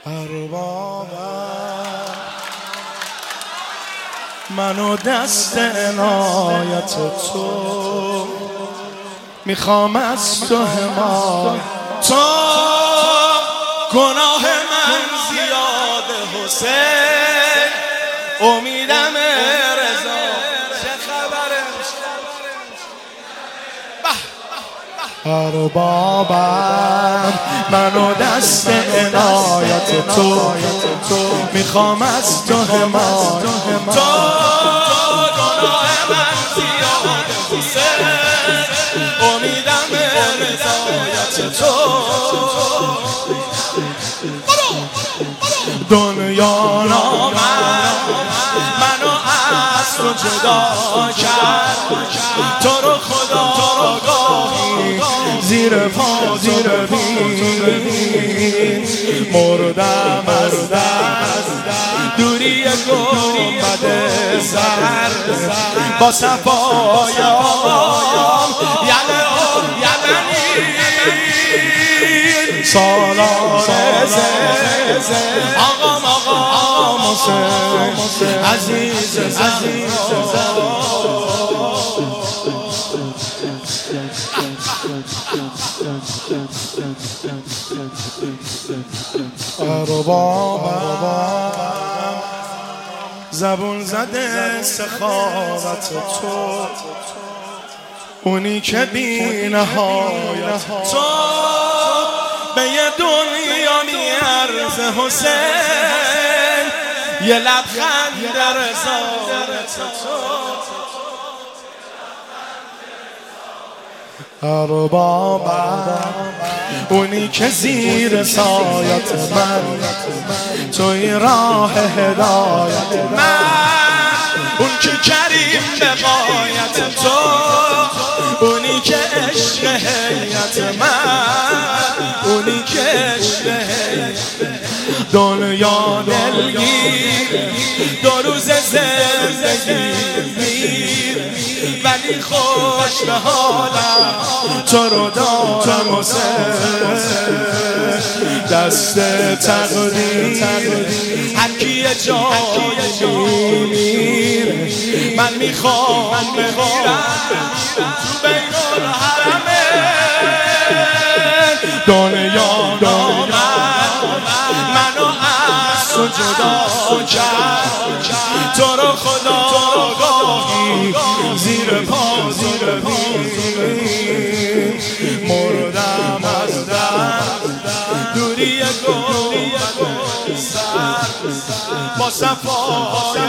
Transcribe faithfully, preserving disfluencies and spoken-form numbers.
اربابم منو دست عنایت تو میخوام از تو حمایت تو گناه من زیاده حسین امیدم رضا چه خبره اربابم منو دست عنایت تو میخوام از تو حمایت تو گناه من زیاده حسین امیدم رضایت تو دنیا نامد منو از تو جدا کرد تو رو خدا آگاهی زیر پا زیر بین مردم از دست دوری گنبد سر با صفای آقام یعنی یعنی سالار آقام آقام حسین عزیز عزیز اربابم زبون زده سخاوت تو اونی که بی نهایت تو به یه دنیا میارزه حسین یه لبخند در رضایت تو اربابم اونی که زیر سایت من توی راه هدایت من اون که کریم به غایت تو اونی که عشق حیات من اونی که عشق دنیا دلگیر دو روز زندگی میر ولی خوش به حالم تو رو دارم حسین دست تقدیر هر کی جایی میره من میخوام بمیرم تو بین الحرمین دنیا دامن منو از تو جدا کرد تو رو خدا آگاهی زیر پا زیر بین مردم از درد دوری گنبد سر با صفای